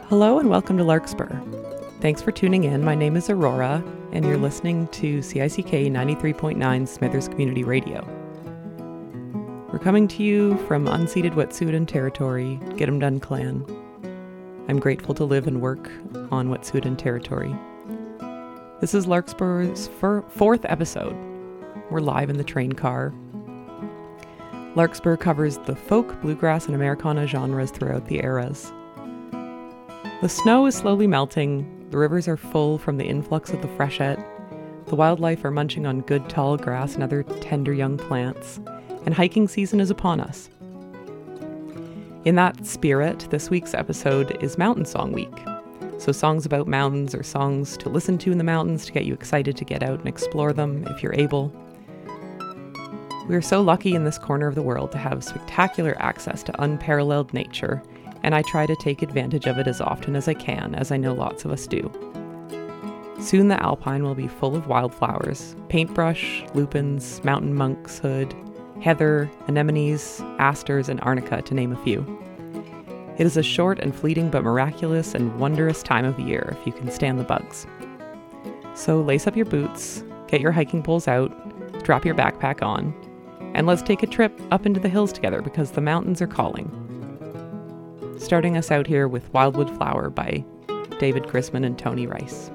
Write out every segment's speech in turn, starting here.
Hello and welcome to Larkspur. Thanks for tuning in. My name is Aurora, and you're listening to CICK 93.9 Smithers Community Radio. We're coming to you from unceded Wet'suwet'en territory, Get 'em Done Clan. I'm grateful to live and work on Wet'suwet'en territory. This is Larkspur's fourth episode. We're live in the train car. Larkspur covers the folk, bluegrass, and Americana genres throughout the eras. The snow is slowly melting, the rivers are full from the influx of the freshet, the wildlife are munching on good tall grass and other tender young plants, and hiking season is upon us. In that spirit, this week's episode is Mountain Song Week. So songs about mountains or songs to listen to in the mountains to get you excited to get out and explore them if you're able. We are so lucky in this corner of the world to have spectacular access to unparalleled nature, and I try to take advantage of it as often as I can, as I know lots of us do. Soon the Alpine will be full of wildflowers, paintbrush, lupins, mountain monkshood, heather, anemones, asters, and arnica, to name a few. It is a short and fleeting but miraculous and wondrous time of the year if you can stand the bugs. So lace up your boots, get your hiking poles out, drop your backpack on, and let's take a trip up into the hills together because the mountains are calling. Starting us out here with Wildwood Flower by David Grisman and Tony Rice.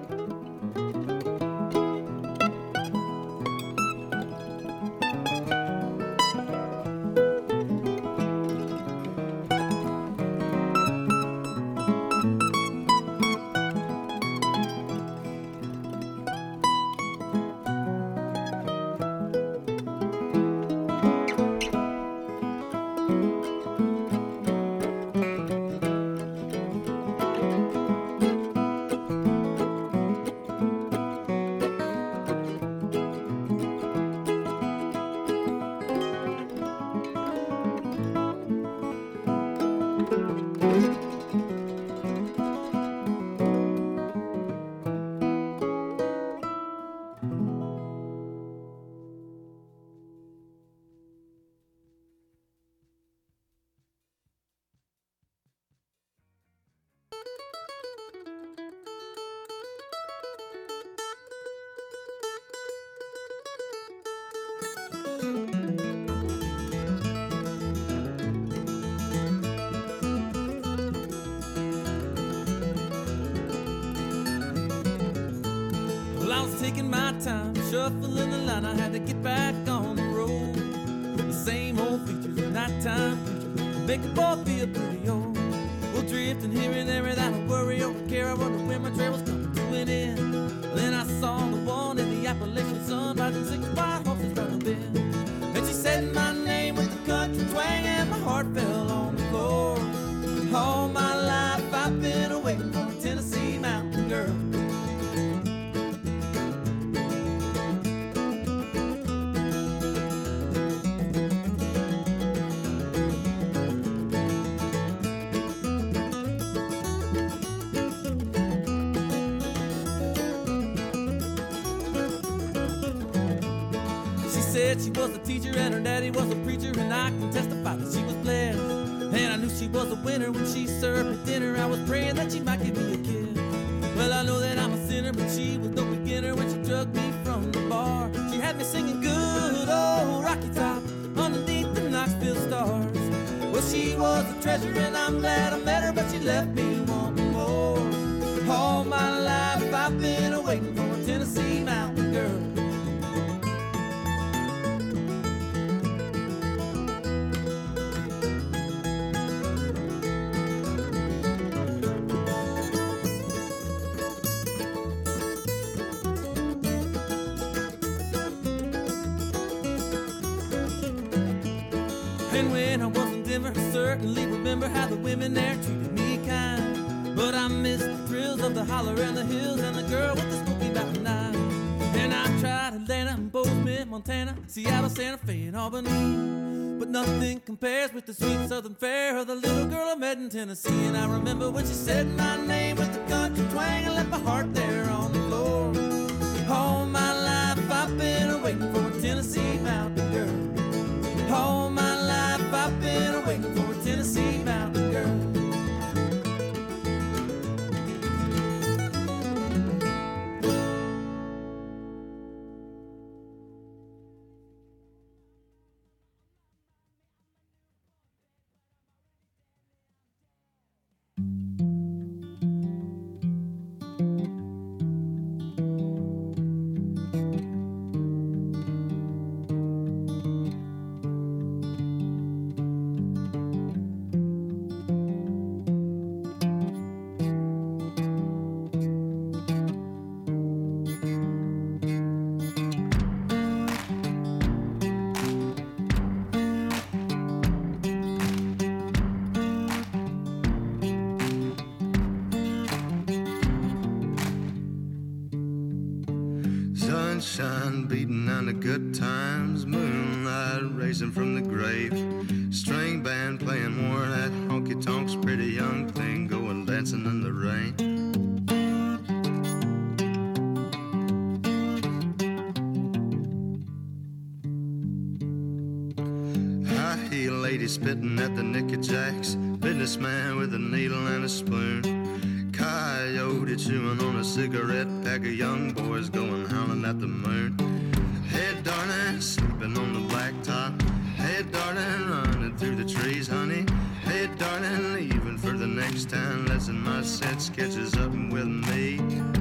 Taking my time, shuffling the line, I had to get back on the road. The same old features of nighttime features make the boy feel pretty old. Well, drifting here and there without a worry or a care, I wonder where my trail was coming to an end. Then I saw the one in the Appalachian sun, riding 6 wild horses down the bend. And she said my name with the country twang, and my heart fell on the floor. All my life I've been waiting for a Tennessee mountain girl. She was a teacher and her daddy was a preacher, and I can testify that she was blessed. And I knew she was a winner when she served me dinner. I was praying that she might give me a kiss. Well, I know that I'm a sinner, but she was no beginner when she drugged me from the bar. She had me singing good old Rocky Top underneath the Knoxville stars. Well, she was a treasure and I'm glad I met her, but she left me wanting more. All my life I've been waiting for a Tennessee mountain girl. And when I was in Denver, I certainly remember how the women there treated me kind. But I missed the thrills of the holler and the hills and the girl with the Smoky Mountain eyes. And I tried Atlanta and Bozeman, Montana, Seattle, Santa Fe, and Albany. But nothing compares with the sweet southern fare of the little girl I met in Tennessee. And I remember when she said my name with the country twang, I left my heart there on the floor. All my life I've been waiting for a Tennessee mountain girl. All my life I've been waiting for a Tennessee mountain girl. beating and the good times, moonlight racing from the grave, string band playing more that honky tonks, pretty young thing going dancing in the rain. High heel lady spitting at the Nicky Jacks, businessman with a needle and a spoon, coyote chewing on a cigarette pack of young boys going howling at the moon. Hey darling, sleeping on the blacktop. Hey darling, running through the trees, honey. Hey darling, leaving for the next town. Lesson my sense catches up with me.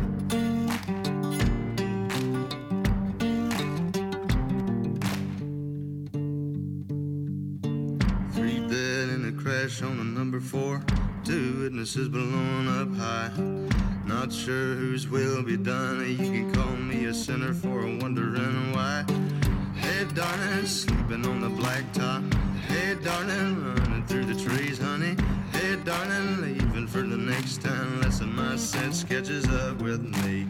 Three dead in a crash on a number 4. 2 witnesses blown up high. Not sure whose will be done. You can call me a sinner for wondering why. Hey darling, sleeping on the blacktop. Hey darling, running through the trees, honey. Hey darling, leaving for the next town. Lesson my sense catches up with me.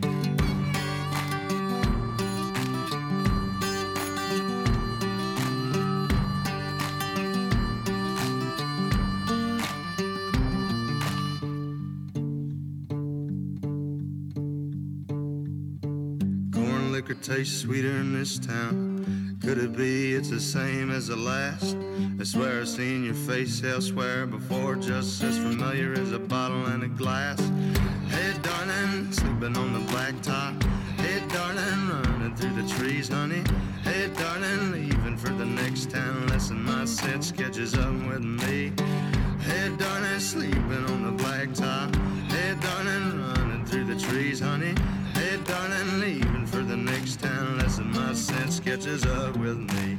Liquor tastes sweeter in this town. Could it be it's the same as the last? I swear I've seen your face elsewhere before, just as familiar as a bottle and a glass. Hey darling, sleeping on the blacktop. Hey darling, running through the trees, honey. Hey darling, leaving for the next town. Lesson my sense catches up with me. Hey darling, sleeping on the blacktop. Hey darling, running through the trees, honey. Hey darling, leaving for the next town. Lesson my sense catches up with me.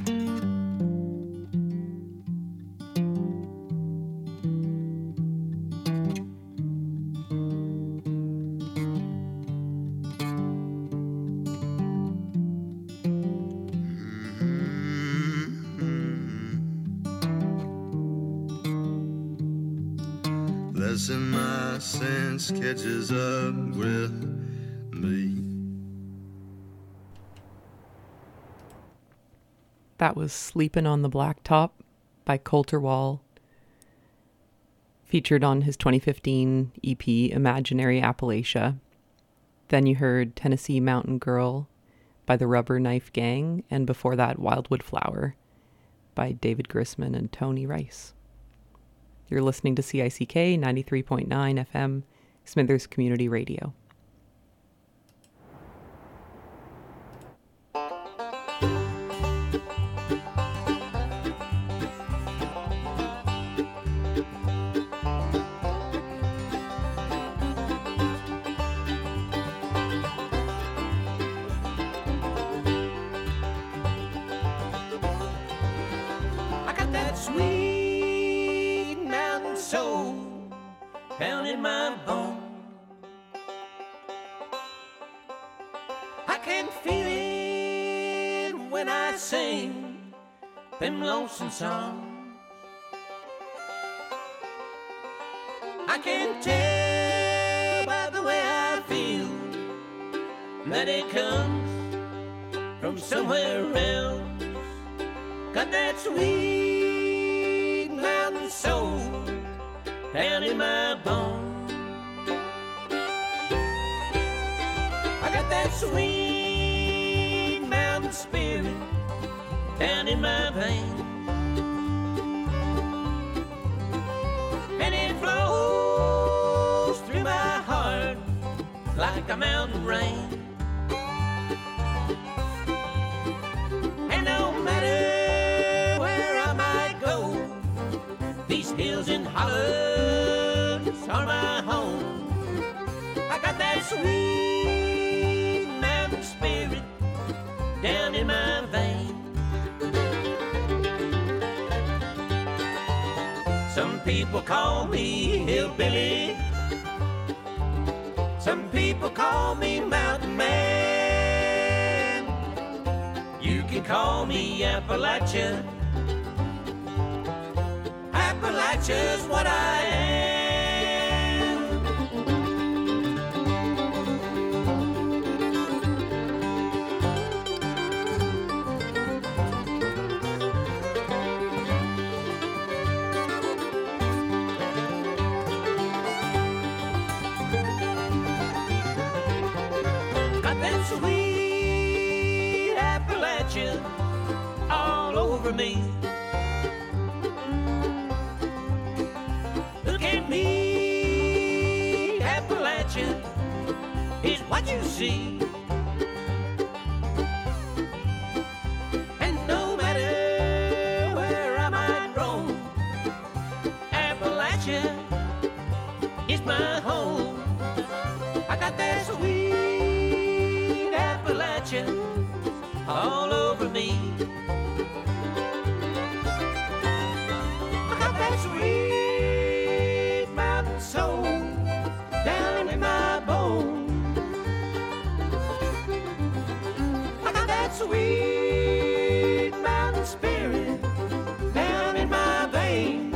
Lesson my sense catches up with me. That was Sleepin' on the Blacktop by Colter Wall, featured on his 2015 EP Imaginary Appalachia. Then you heard Tennessee Mountain Girl by the Rubber Knife Gang, and before that Wildwood Flower by David Grisman and Tony Rice. You're listening to CICK 93.9 FM, Smithers Community Radio. Down in my bone, I can feel it when I sing them lonesome songs. I can tell by the way I feel that it comes from somewhere else. Got that sweet mountain soul down in my bones. I got that sweet mountain spirit down in my veins, and it flows through my heart like a mountain rain. And no matter where I might go, these hills and hollows are my home. I got that sweet mountain spirit down in my veins. Some people call me hillbilly, some people call me mountain man. You can call me Appalachia. Appalachia's what I am. me. Look at me, Appalachia is what you see. And no matter where I might roam, Appalachia is my home. I got that sweet Appalachia all over me. I got that sweet mountain soul down in my bones. I got that sweet mountain spirit down in my veins.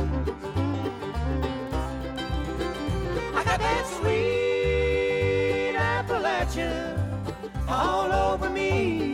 I got that sweet Appalachia all over me.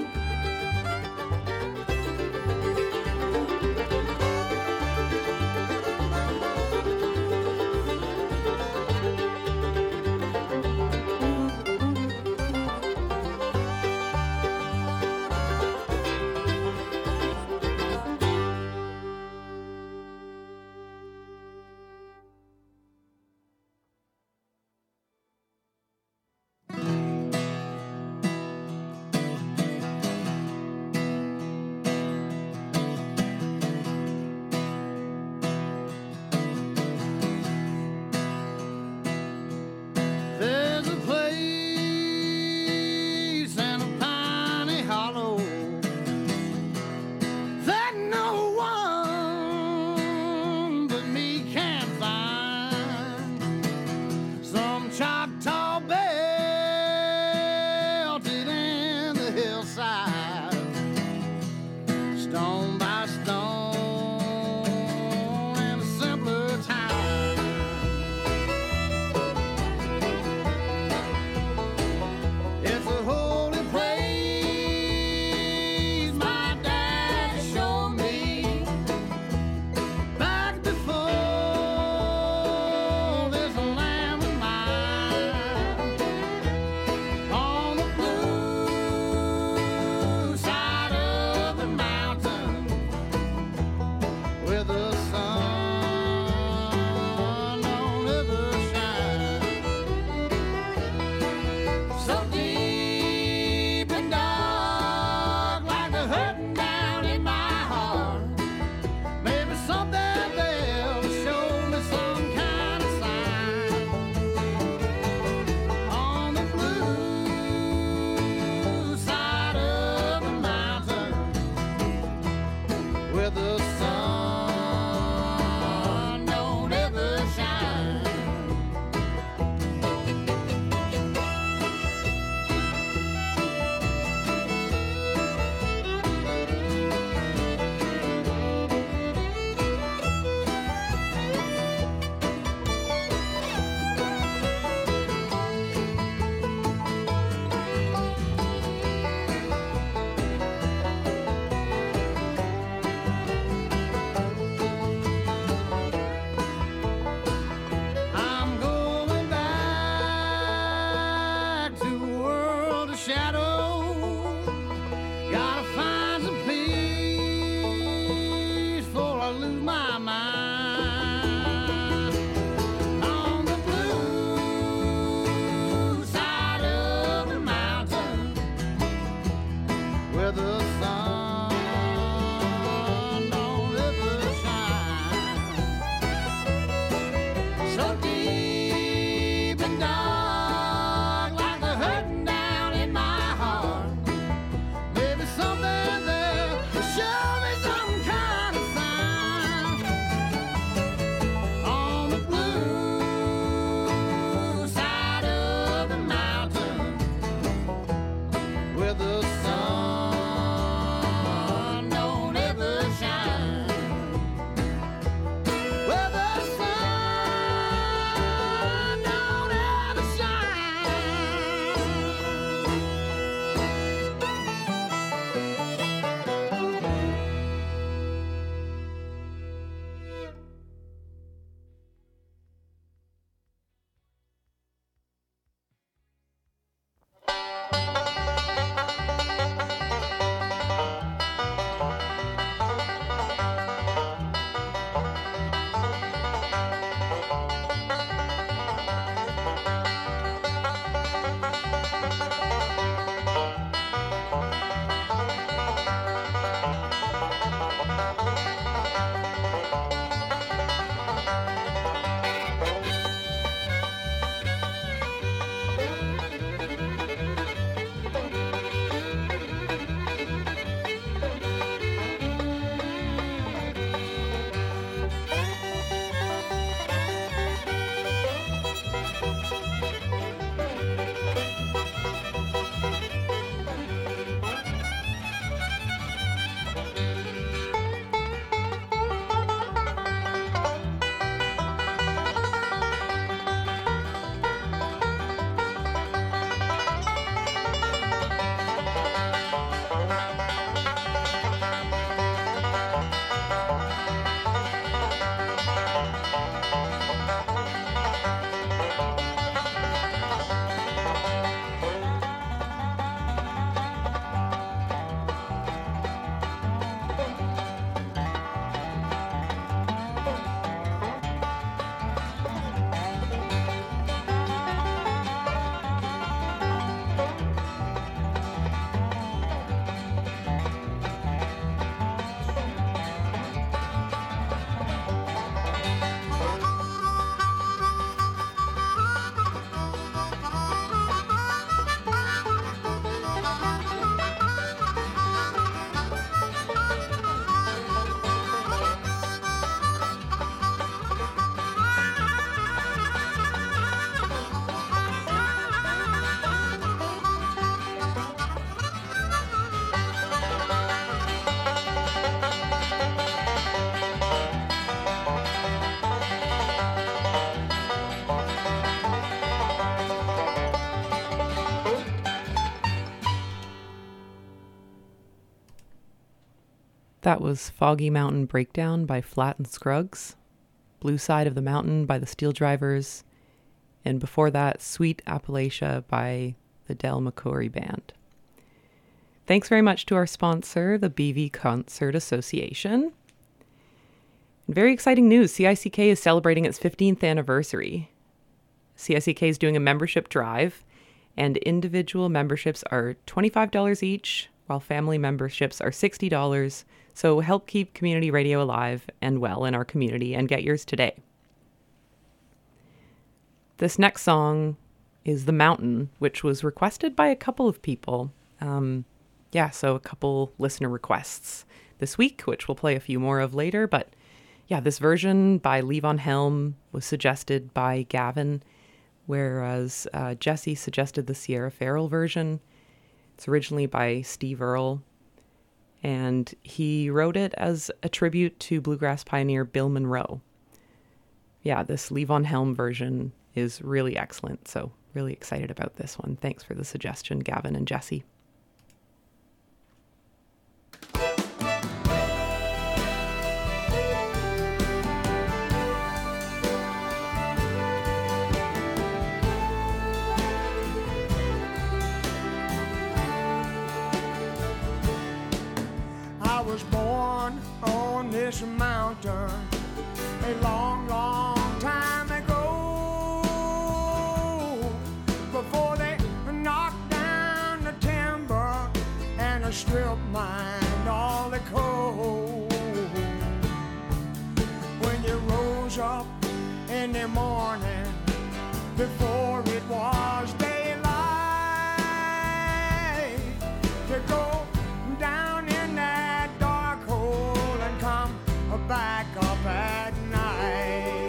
That was Foggy Mountain Breakdown by Flat and Scruggs, Blue Side of the Mountain by the Steel Drivers, and before that, Sweet Appalachia by the Del McCoury Band. Thanks very much to our sponsor, the BV Concert Association. And very exciting news, CICK is celebrating its 15th anniversary. CICK is doing a membership drive, and individual memberships are $25 each, while family memberships are $60. So help keep community radio alive and well in our community and get yours today. This next song is The Mountain, which was requested by a couple of people. So a couple listener requests this week, which we'll play a few more of later. But yeah, this version by Levon Helm was suggested by Gavin, whereas Jesse suggested the Sierra Farrell version. It's originally by Steve Earle, and he wrote it as a tribute to bluegrass pioneer Bill Monroe. Yeah, this Levon Helm version is really excellent, so really excited about this one. Thanks for the suggestion, Gavin and Jesse. This mountain a long, long time ago, before they knocked down the timber and strip mined all the coal. When you rose up in the morning before it was daylight to go down in that dark hole and come back up at night.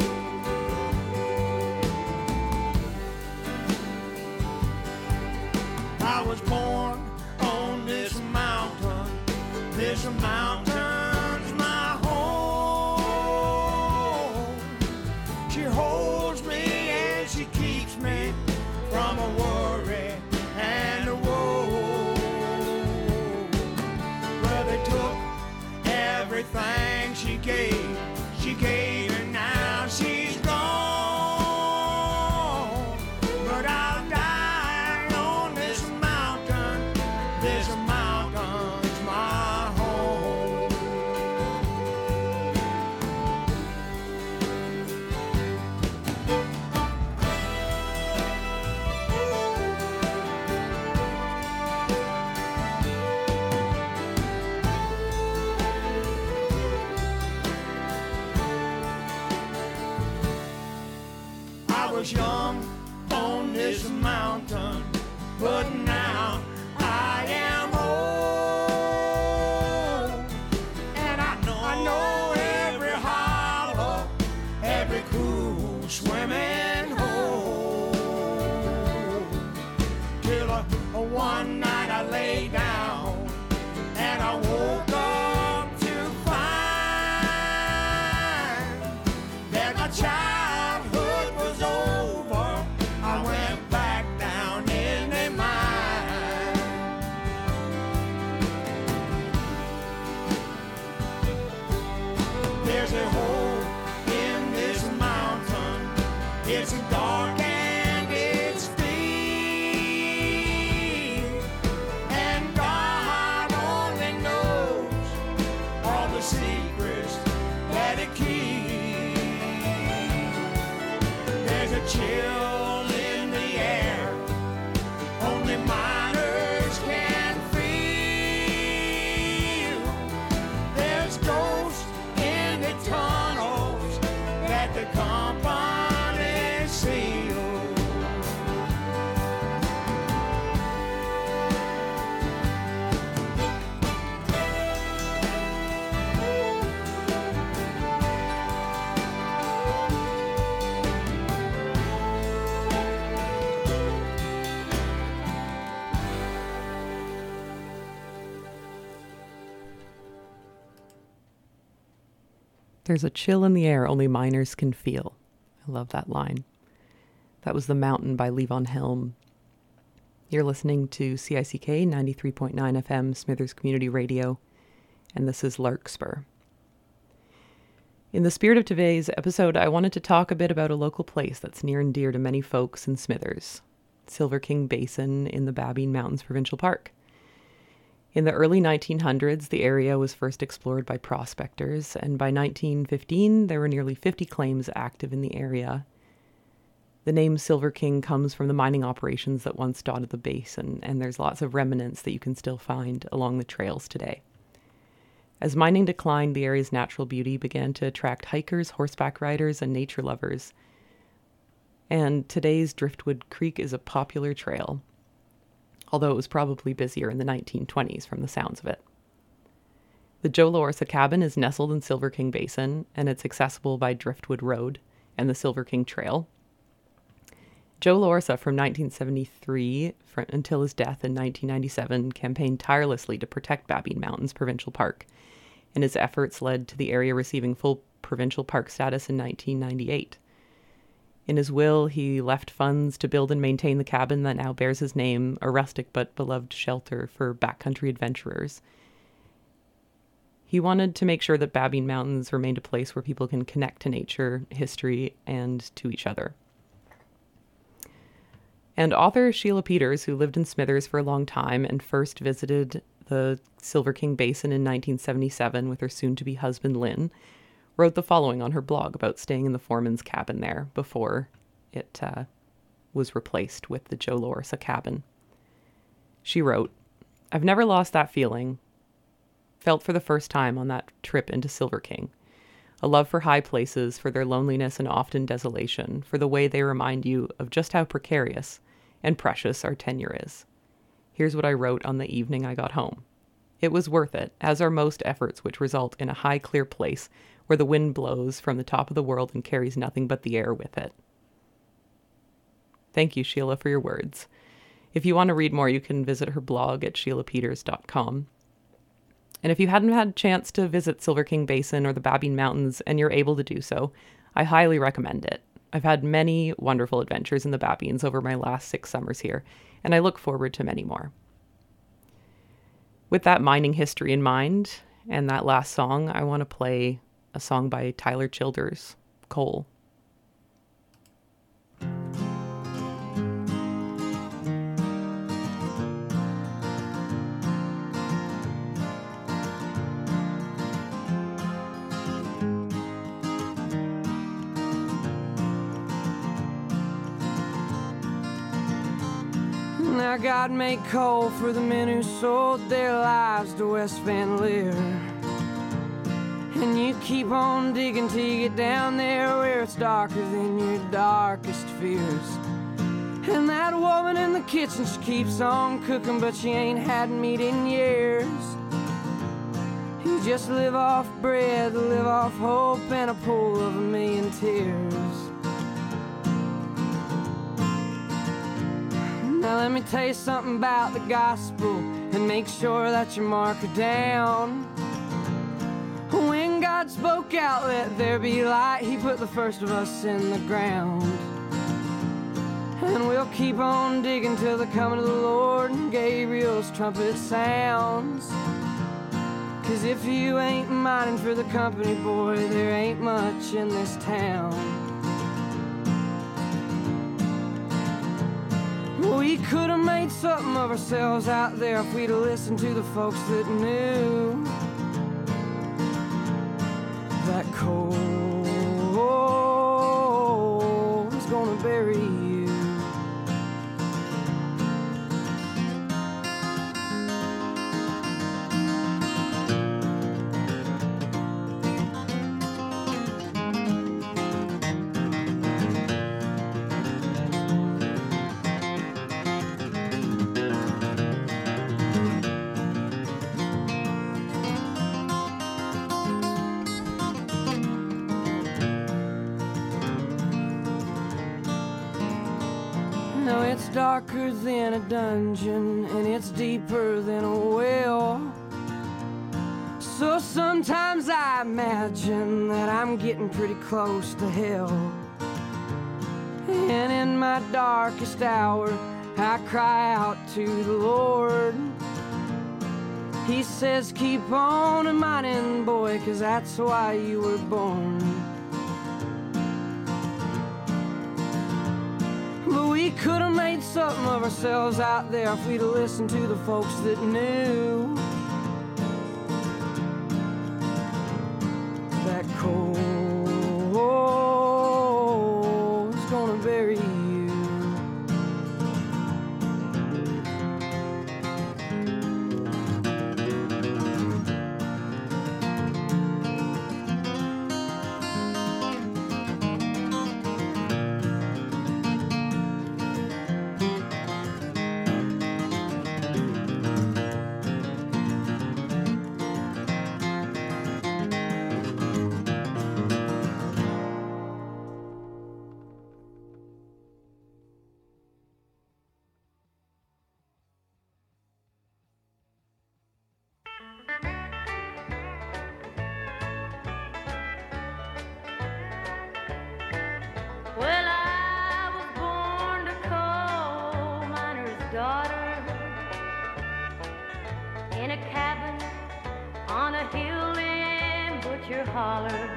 I was born on this mountain. This mountain's my home. She holds me and she keeps me from a worry and a woe. Well, they took everything she gave, and now she's gone. But I'll die on this mountain. This mountain's my home. I was young on this mountain, but now I am old. And I know every hollow, every cool swimming hole. Till one night I lay down and I woke up to find that my childhood was over. I went back down in the mine. There's a hole in this mountain. It's dark and it's deep, and God only knows all the secrets that it keeps. There's a chill in the air, only miners can feel. There's ghosts in the tunnels that the company sealed. There's a chill in the air only miners can feel. I love that line. That was The Mountain by Levon Helm. You're listening to CICK 93.9 FM, Smithers Community Radio, and this is Larkspur. In the spirit of today's episode, I wanted to talk a bit about a local place that's near and dear to many folks in Smithers, Silver King Basin in the Babine Mountains Provincial Park. In the early 1900s, the area was first explored by prospectors, and by 1915, there were nearly 50 claims active in the area. The name Silver King comes from the mining operations that once dotted the basin, and there's lots of remnants that you can still find along the trails today. As mining declined, the area's natural beauty began to attract hikers, horseback riders, and nature lovers. And today's Driftwood Creek is a popular trail, although it was probably busier in the 1920s from the sounds of it. The Joe LaOrsa cabin is nestled in Silver King Basin, and it's accessible by Driftwood Road and the Silver King Trail. Joe LaOrsa, from 1973 until his death in 1997, campaigned tirelessly to protect Babine Mountains Provincial Park, and his efforts led to the area receiving full provincial park status in 1998. In his will, he left funds to build and maintain the cabin that now bears his name, a rustic but beloved shelter for backcountry adventurers. He wanted to make sure that Babine Mountains remained a place where people can connect to nature, history, and to each other. And author Sheila Peters, who lived in Smithers for a long time and first visited the Silver King Basin in 1977 with her soon-to-be husband Lynn, wrote the following on her blog about staying in the foreman's cabin there before it was replaced with the Joe LaOrsa cabin. She wrote, "I've never lost that feeling. Felt for the first time on that trip into Silver King. A love for high places, for their loneliness and often desolation, for the way they remind you of just how precarious and precious our tenure is. Here's what I wrote on the evening I got home. It was worth it, as are most efforts which result in a high, clear place where the wind blows from the top of the world and carries nothing but the air with it." Thank you, Sheila, for your words. If you want to read more, you can visit her blog at sheilapeters.com. And if you hadn't had a chance to visit Silver King Basin or the Babine Mountains and you're able to do so, I highly recommend it. I've had many wonderful adventures in the Babines over my last 6 summers here, and I look forward to many more. With that mining history in mind, and that last song, I want to play a song by Tyler Childers, Coal. Now God made coal for the men who sold their lives to West Van Leer. And you keep on digging till you get down there where it's darker than your darkest fears. And that woman in the kitchen, she keeps on cooking, but she ain't had meat in years. You just live off bread, live off hope, and a pool of 1,000,000 tears. Now let me tell you something about the gospel, and make sure that you mark it down. When God spoke out, let there be light, he put the first of us in the ground. And we'll keep on digging till the coming of the Lord and Gabriel's trumpet sounds. 'Cause if you ain't mining for the company, boy, there ain't much in this town. We could have made something of ourselves out there if we'd have listened to the folks that knew that coal was gonna bury you. Now it's darker than a dungeon, and it's deeper than a well. So sometimes I imagine that I'm getting pretty close to hell. And in my darkest hour, I cry out to the Lord. He says keep on mining, boy, 'cause that's why you were born. But we could have made something of ourselves out there if we'd listened to the folks that knew that coal is gonna bury you. Well, I was born a coal miner's daughter in a cabin on a hill in Butcher Holler.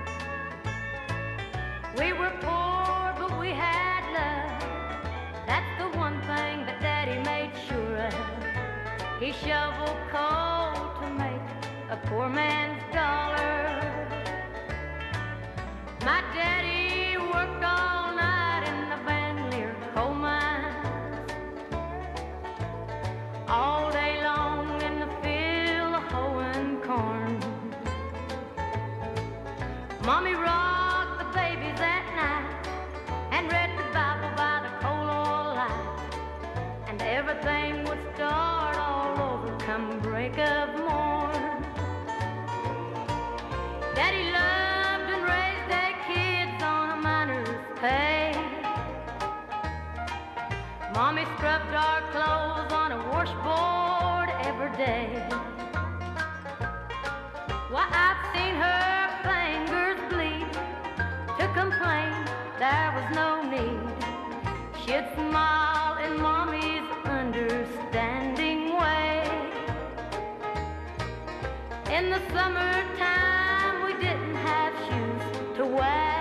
We were poor, but we had love. That's the one thing that Daddy made sure of. He shoveled coal to make a poor man's dollar. My daddy worked all night in the Van Leer coal mines, all day long in the field hoeing corn. Mommy rocked the babies at night and read the Bible by the coal oil light, and everything would start all over come break of morn. Daddy loved and raised their kids on a miner's pay. Mommy scrubbed our clothes on a washboard every day. Why, I've seen her fingers bleed to complain there was no need. She'd smile in Mommy's understanding way. In the summertime we didn't have shoes to wear,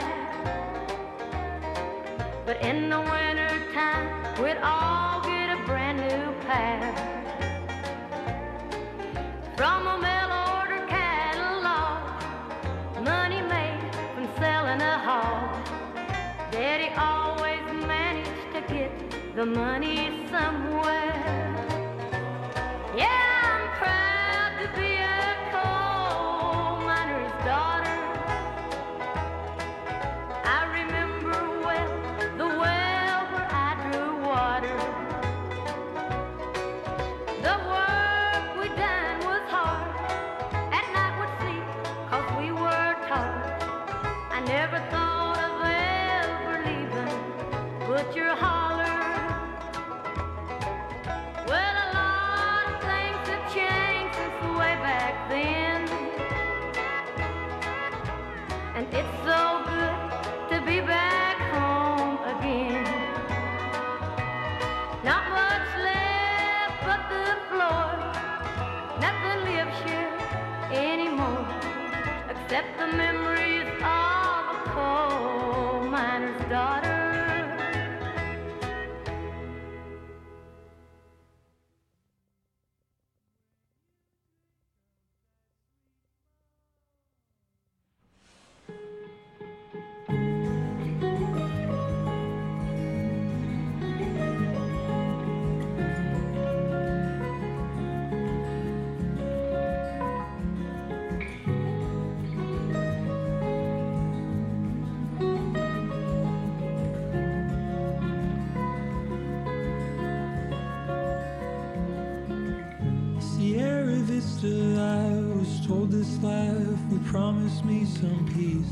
but in the wintertime we'd all get a brand new pair. From a mail order catalog, money made from selling a hog, Daddy always managed to get the money somewhere. Yeah, I'm proud to be a coal miner's daughter. I remember well the well where I drew water. The work we done was hard. At night we'd sleep 'cause we were taught. I never thought of ever leaving Butcher Holler. Well, a lot of things have changed since way back then, and it's so good to be back home again. Not much left but the floor, nothing lives here anymore except the memories of a coal miner's daughter. Sierra Vista, I was told this life would promise me some peace.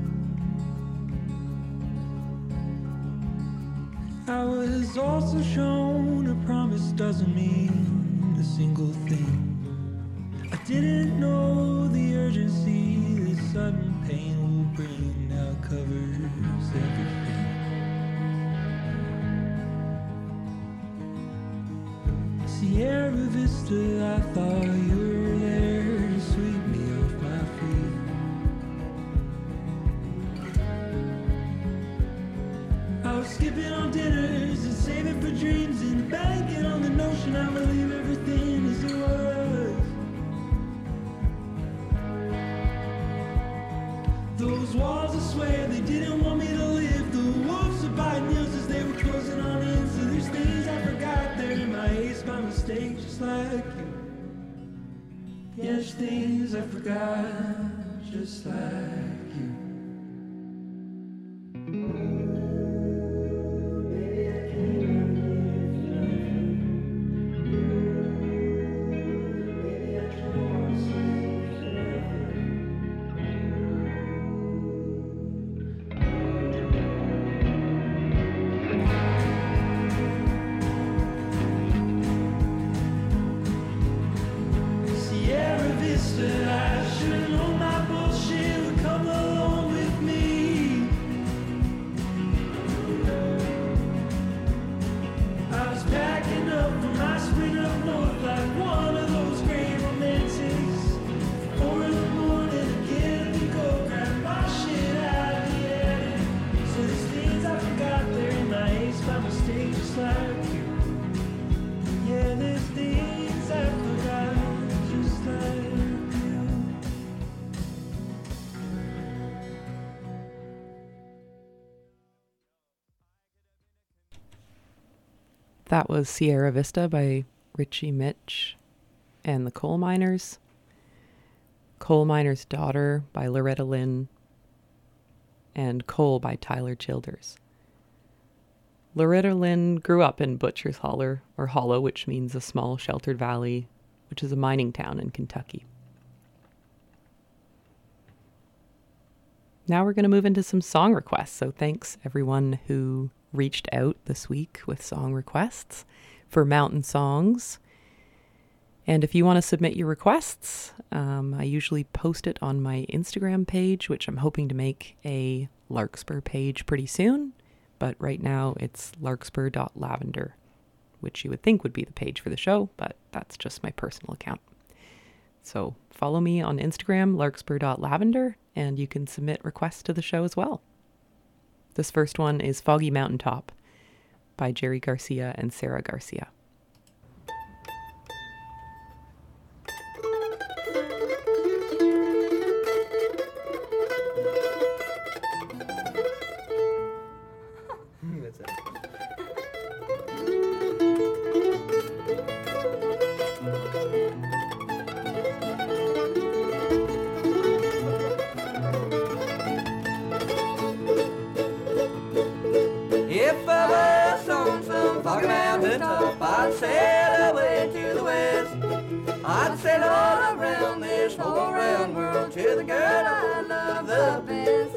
I was also shown a promise doesn't mean a single thing. I didn't know the urgency that sudden pain will bring now covers everything. Sierra Vista, I thought you were there to sweep me off my feet. I was skipping on dinners and saving for dreams and banking on the notion I would leave everything as it was. Those walls, I swear, they didn't want me to live. The wolves were biting heels as they were closing on in. So there's things I forgot there in my haste by mistake, just like you. Yeah, there's things I forgot, just like you. Sierra Vista, I should've known my bullshit would come along with me. I was packing up for my sprint up north like one of those great romantics. 4 in the morning, again to go grab my shit out of the attic. So there's things I forgot there in my haste by mistake, just like you. Yeah, there's things I forgot, just like you. That was Sierra Vista by Richie Mitch and the Coal Miners. Coal Miner's Daughter by Loretta Lynn. And Coal by Tyler Childers. Loretta Lynn grew up in Butcher's Holler, or Hollow, which means a small sheltered valley, which is a mining town in Kentucky. Now we're going to move into some song requests. So thanks everyone who reached out this week with song requests for mountain songs. And if you want to submit your requests, I usually post it on my Instagram page, which I'm hoping to make a Larkspur page pretty soon. But right now it's larkspur.lavender, which you would think would be the page for the show, but that's just my personal account. So follow me on Instagram, larkspur.lavender, and you can submit requests to the show as well. This first one is Foggy Mountaintop by Jerry Garcia and Sarah Garcia. If I was on some foggy mountain top, I'd sail away to the west. I'd sail all around this whole round world to the girl I love the best.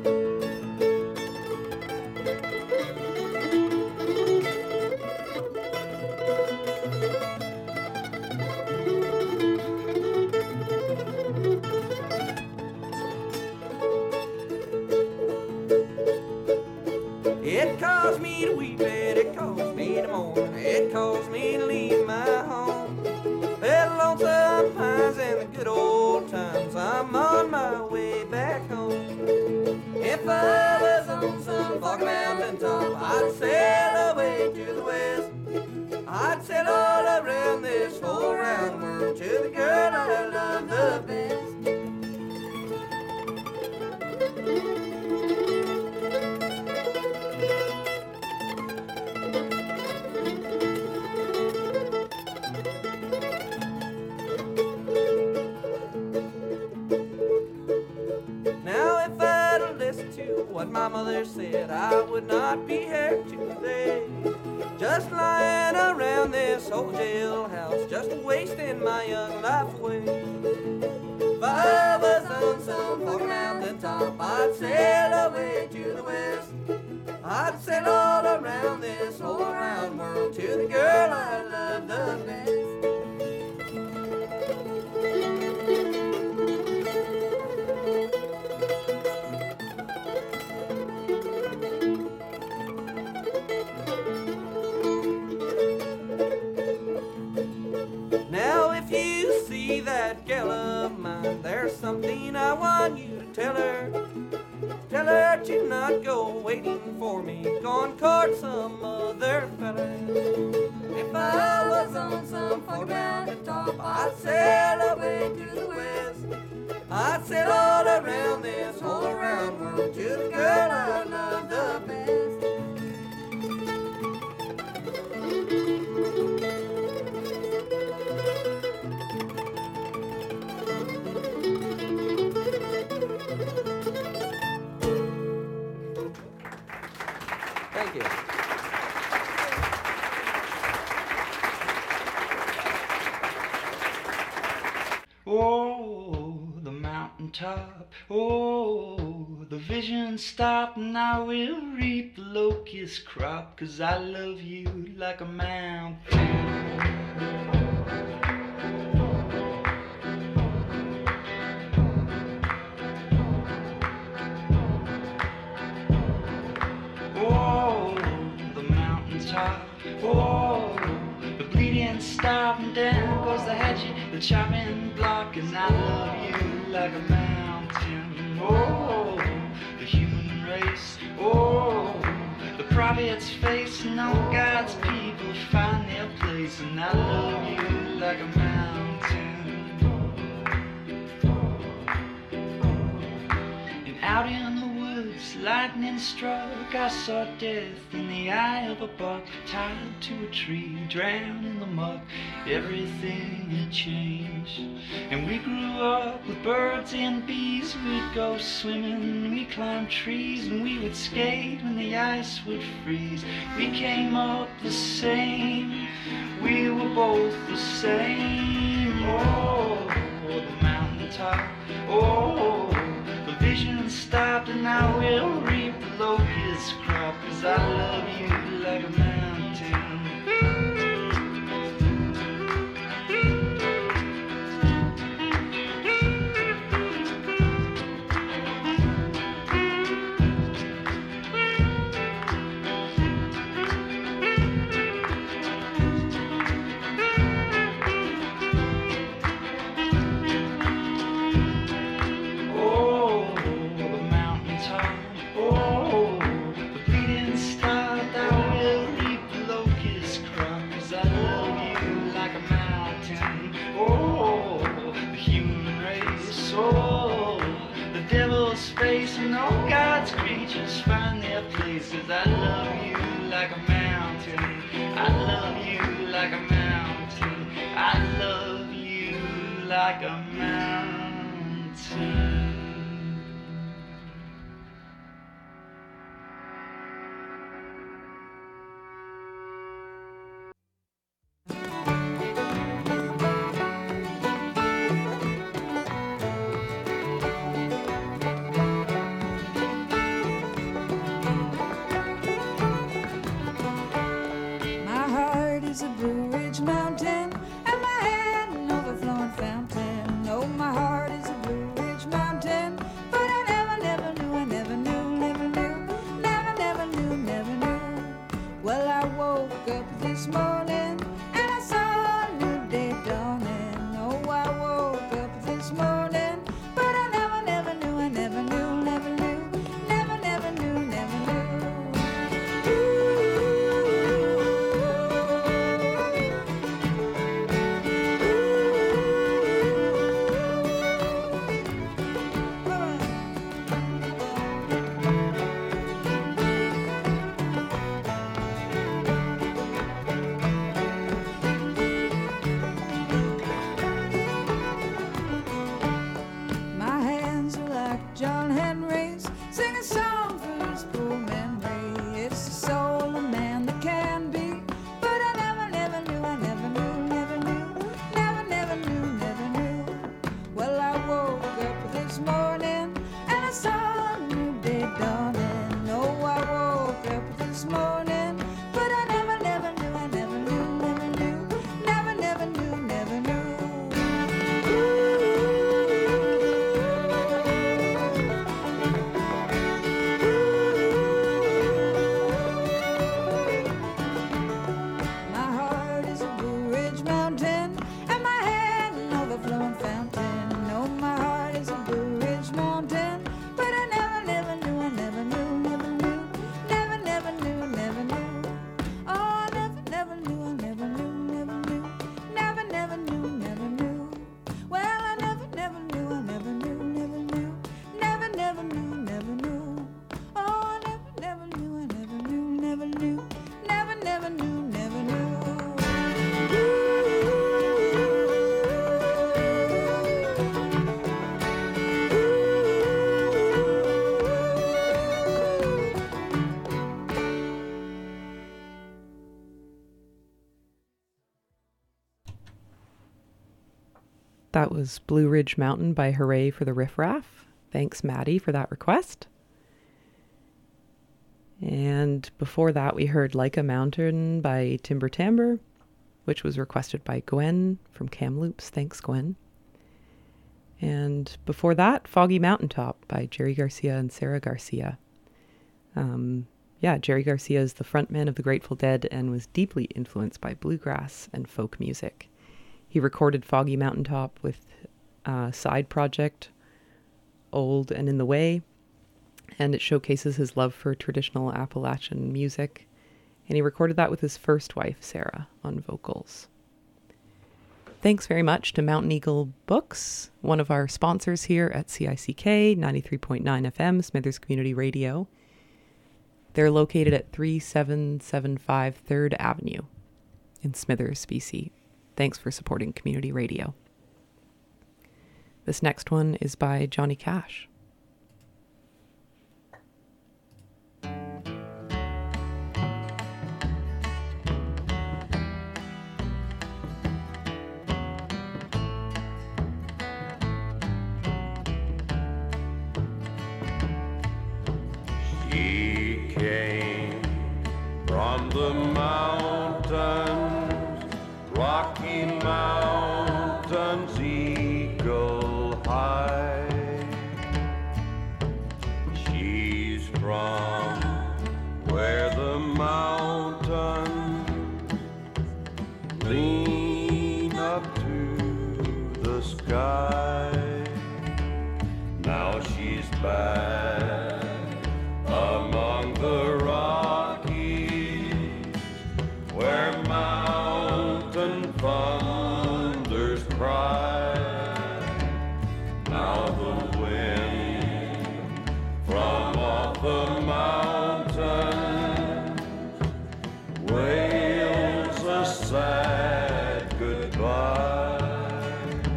It caused me to weep and it caused me to mourn. It caused me to leave my home. The lonesome pines and the good old times, I'm on my way back home. If I was on some foggy mountain top, I'd sail away to the west. I'd sail all around this whole round world to the girl I love the best. What my mother said, I would not be here today. Just lying around this old jailhouse, just wasting my young life away. If I was on some foggy mountain top, I'd sail away to the west. I'd sail all around this whole round world to the girl I love the best. feller. If I was on some funky mountain top, I'd sail away to the west. I'd sail all around this whole around world to the girl I love the best. Thank you. Oh, the mountaintop, oh, the vision stopped, and I will reap the locust crop, 'cause I love you like a mountain. Oh, the mountaintop, oh, the bleeding stop, and down goes the hatchet, the chopping block, and I love you like a mountain. Oh, the human race, oh, the prophet's face, and all God's people find their place, and I love you like a mountain. And out in the woods, lightning struck, I saw death in the eye of a buck, tied to a tree, drowned in the muck. Everything had changed, and we grew up with birds and bees. We'd go swimming, we'd climb trees, and we would skate when the ice would freeze. We came up the same, we were both the same. Oh, the mountaintop, oh, the vision stopped, and I will reap the locust crop, 'cause I love you like a mountain. Face and all God's creatures find their places. I love you like a mountain. I love you like a mountain. I love you like a mountain. That was Blue Ridge Mountain by Hooray for the Riff Raff. Thanks, Maddie, for that request. And before that, we heard Like a Mountain by Timber Timbre, which was requested by Gwen from Kamloops. Thanks, Gwen. And before that, Foggy Mountaintop by Jerry Garcia and Sarah Garcia. Jerry Garcia is the frontman of the Grateful Dead and was deeply influenced by bluegrass and folk music. He recorded Foggy Mountaintop with a side project, Old and in the Way, and it showcases his love for traditional Appalachian music. And he recorded that with his first wife, Sarah, on vocals. Thanks very much to Mountain Eagle Books, one of our sponsors here at CICK 93.9 FM, Smithers Community Radio. They're located at 3775 3rd Avenue in Smithers, BC. Thanks for supporting community radio. This next one is by Johnny Cash. She came from the mountains, Rocky Mountains, eagle high. She's from where the mountains lean up to the sky. Now she's back among the Rockies, where mountain thunders cry. Now the wind from off the mountain wails a sad goodbye.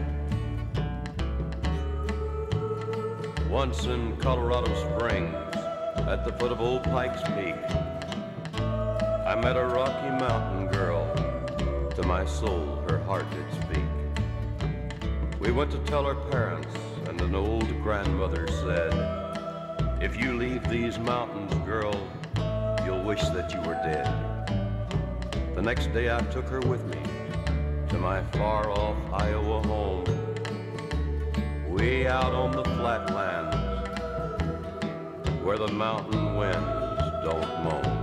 Once in Colorado Springs, at the foot of Old Pikes Peak, I met a Rocky Mountain girl. To my soul, her heart did speak. We went to tell her parents, and an old grandmother said, "If you leave these mountains, girl, you'll wish that you were dead." The next day I took her with me to my far-off Iowa home, way out on the flatlands, where the mountain winds don't moan.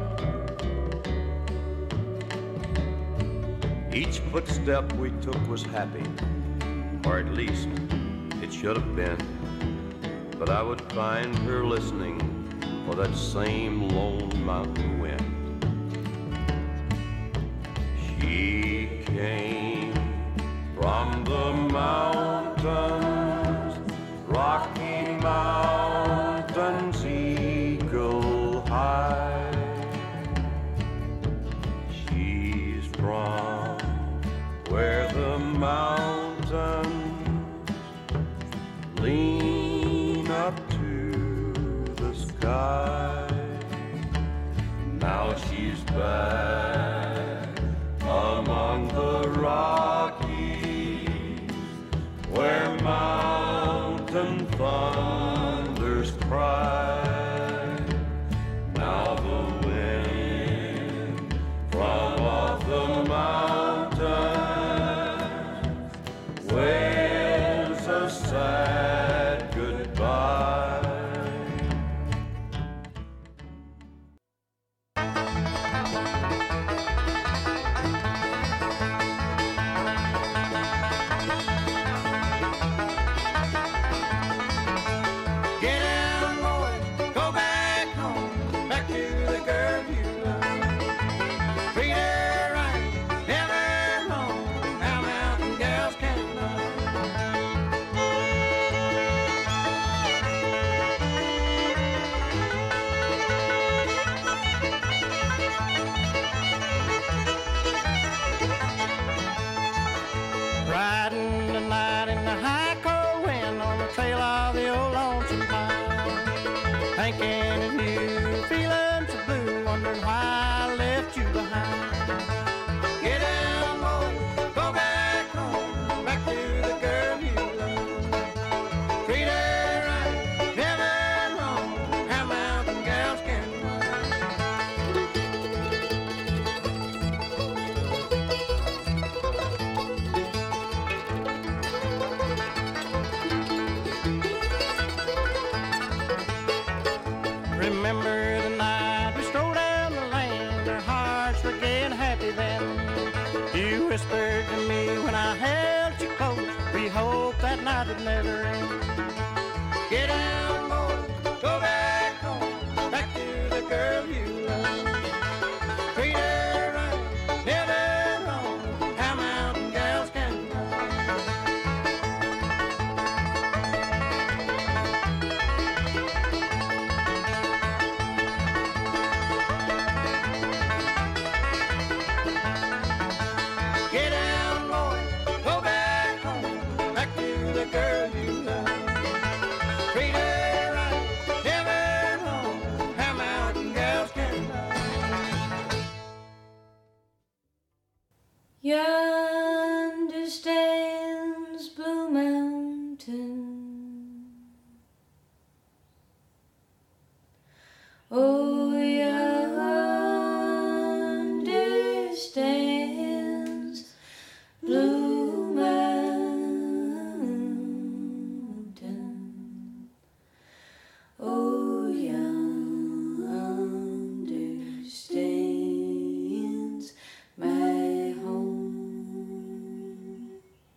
Each footstep we took was happy, or at least it should have been. But I would find her listening for that same lone mountain wind. She came from the mountains, Rocky Mountains, eagle high. She's from where the mountains lean up to the sky. remember the night we strolled down the lane. Our hearts were gay and happy then. You whispered to me when I held you close, we hoped that night would never end. Get down, boy, go back home, back to the girl you love. Treat her right, never wrong, how mountain gals can love. Get down, boy, go back home, back to the girl you love. Treat her right, never wrong, how mountain gals can love. Yonder stands Blue Mountain. Oh, yonder stands Blue Mountain. Oh, yonder stands my home.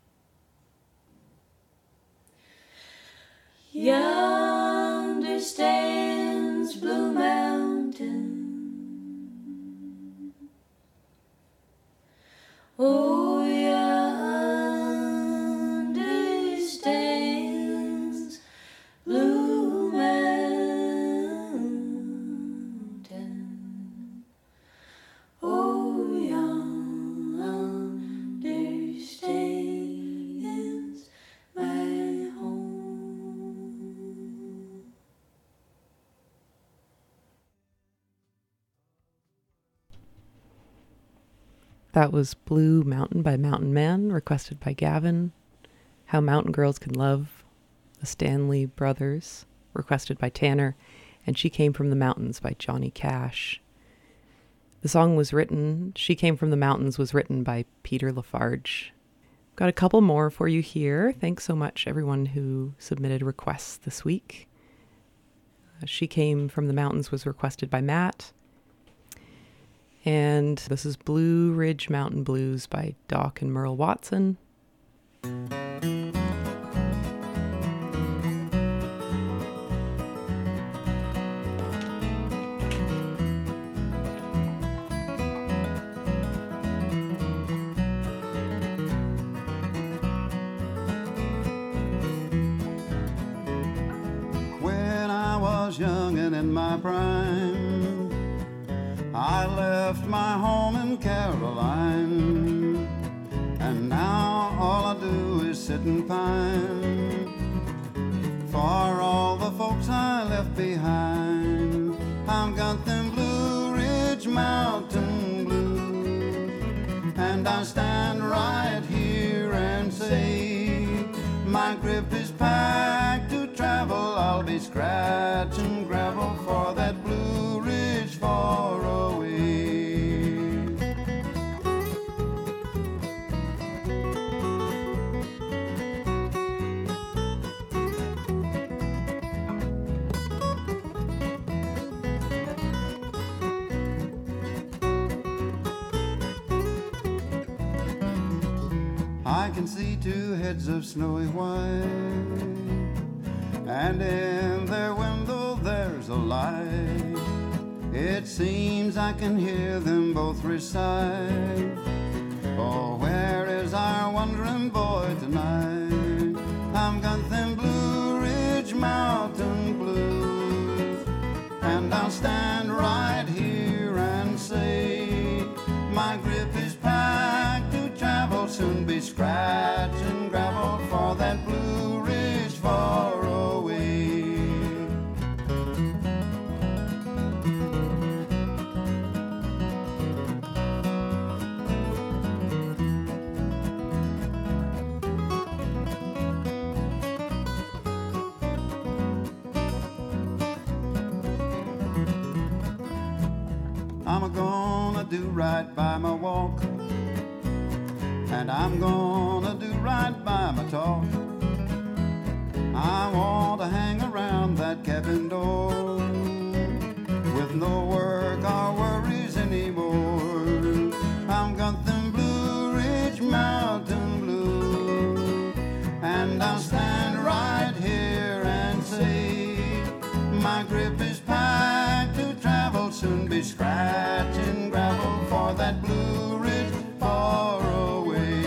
Yonder stands Blue Mountain. Oh, yonder stands Blue Mountain. Oh, yonder stands my home. That was Blue Mountain by Mountain Man, requested by Gavin. How Mountain Girls Can Love, the Stanley Brothers, requested by Tanner. And She Came from the Mountains by Johnny Cash. The song was written, She Came from the Mountains was written by Peter Lafarge. Got a couple more for you here. Thanks so much, everyone who submitted requests this week. She Came from the Mountains was requested by Matt. And this is Blue Ridge Mountain Blues by Doc and Merle Watson. When I was young and in my prime, I left my home in Caroline, and now all I do is sit and pine for all the folks I left behind. I've got them Blue Ridge Mountain blues, and I stand right here and say my grip is packed to travel. I'll be scratching gravel for that Blue Ridge far away. I can see two heads of snowy white, and in their window there's a light. It seems I can hear them both recite, oh, where is our wandering boy tonight? I've got them Blue Ridge Mountain blues, and I'll stand right here and say my grip is packed to travel, soon be scratching gravel for that Blue Ridge far away. I'm gonna do right by my walk, and I'm gonna do right by my talk. I want to hang around that cabin door with no work or worries anymore. I've got them Blue Ridge Mountain Blues, and I'll stand right here and say my grip is packed to travel, soon be scratching gravel for that Blue Ridge far away.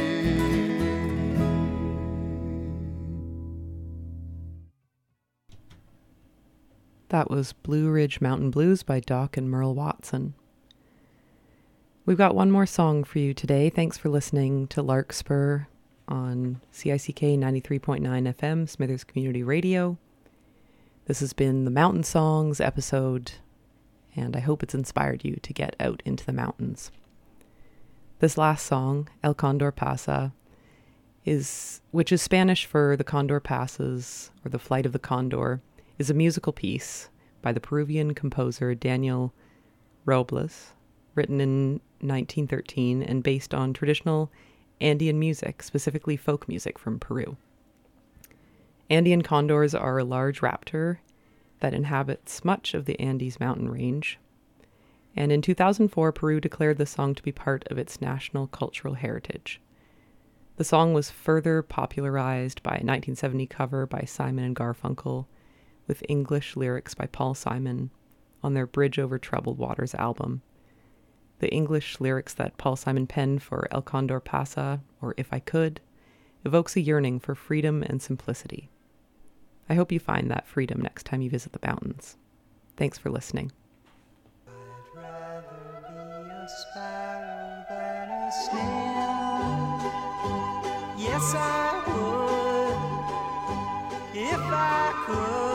That was Blue Ridge Mountain Blues by Doc and Merle Watson. We've got one more song for you today. Thanks for listening to Larkspur on CICK 93.9 FM, Smithers Community Radio. This has been the Mountain Songs episode, and I hope it's inspired you to get out into the mountains. This last song, El Condor Pasa, which is Spanish for the Condor Passes, or the Flight of the Condor, is a musical piece by the Peruvian composer Daniel Robles, written in 1913 and based on traditional Andean music, specifically folk music from Peru. Andean condors are a large raptor that inhabits much of the Andes mountain range. And in 2004, Peru declared the song to be part of its national cultural heritage. The song was further popularized by a 1970 cover by Simon and Garfunkel, with English lyrics by Paul Simon on their Bridge Over Troubled Waters album. The English lyrics that Paul Simon penned for El Condor Pasa, or If I Could, evokes a yearning for freedom and simplicity. I hope you find that freedom next time you visit the mountains. Thanks for listening. I'd rather be a sparrow than a snail. Yes, I would, if I could.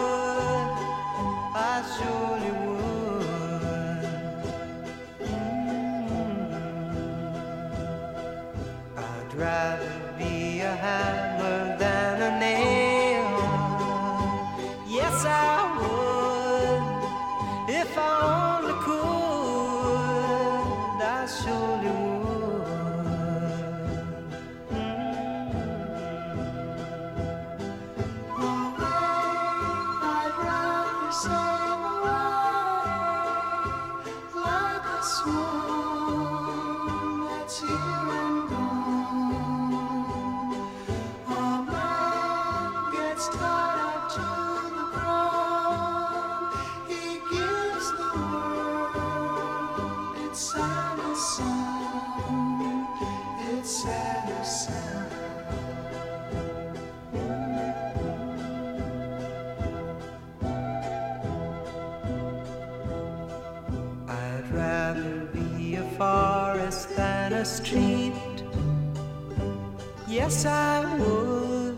I surely would. I'd rather be a hammer than a nail. Yes, I would. If I only could, I surely would. I'd rather be a forest than a street. Yes, I would.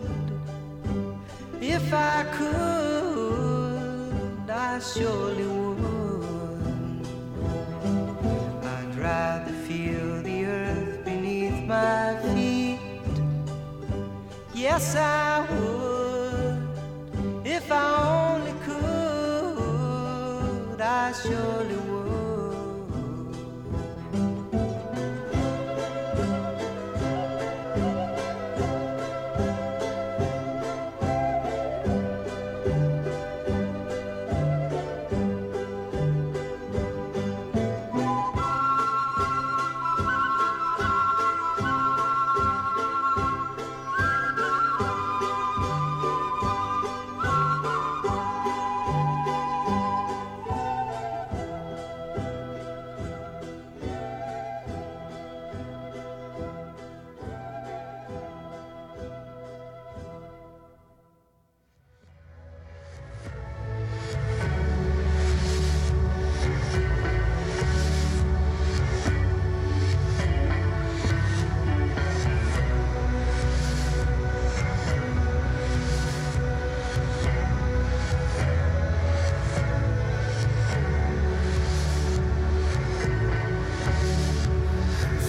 If I could, I surely would. I'd rather feel the earth beneath my feet. Yes, I would.